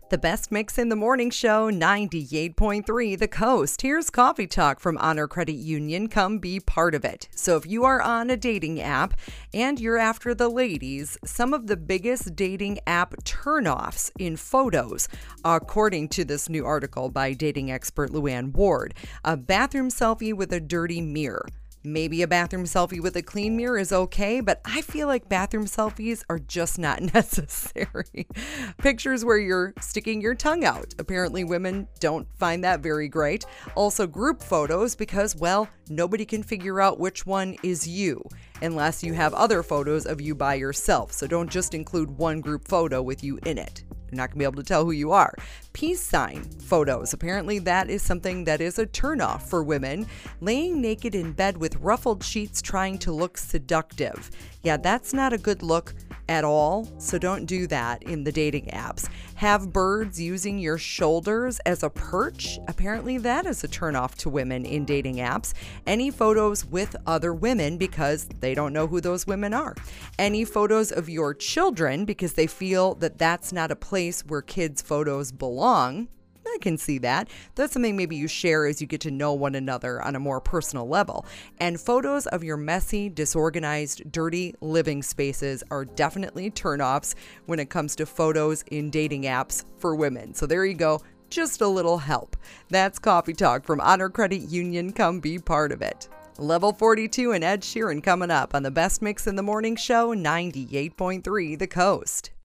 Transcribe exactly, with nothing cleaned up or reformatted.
The best mix in the morning show, ninety-eight point three The Coast. Here's Coffee Talk from Honor Credit Union. Come be part of it. So if you are on a dating app and you're after the ladies, some of the biggest dating app turnoffs in photos, according to this new article by dating expert Luann Ward. A bathroom selfie with a dirty mirror. Maybe a bathroom selfie with a clean mirror is okay, but I feel like bathroom selfies are just not necessary. Pictures where you're sticking your tongue out. Apparently women don't find that very great. Also group photos because, well, nobody can figure out which one is you unless you have other photos of you by yourself. So don't just include one group photo with you in it. You're not going to be able to tell who you are. Peace sign photos. Apparently that is something that is a turnoff for women. Laying naked in bed with ruffled sheets trying to look seductive. Yeah, that's not a good look at all, so don't do that in the dating apps. Have birds using your shoulders as a perch? Apparently that is a turnoff to women in dating apps. Any photos with other women because they don't know who those women are. Any photos of your children because they feel that that's not a place where kids' photos belong. I can see that. That's something maybe you share as you get to know one another on a more personal level. And photos of your messy, disorganized, dirty living spaces are definitely turnoffs when it comes to photos in dating apps for women. So there you go. Just a little help. That's Coffee Talk from Honor Credit Union. Come be part of it. Level forty-two and Ed Sheeran coming up on the best mix in the morning show, ninety-eight point three The Coast.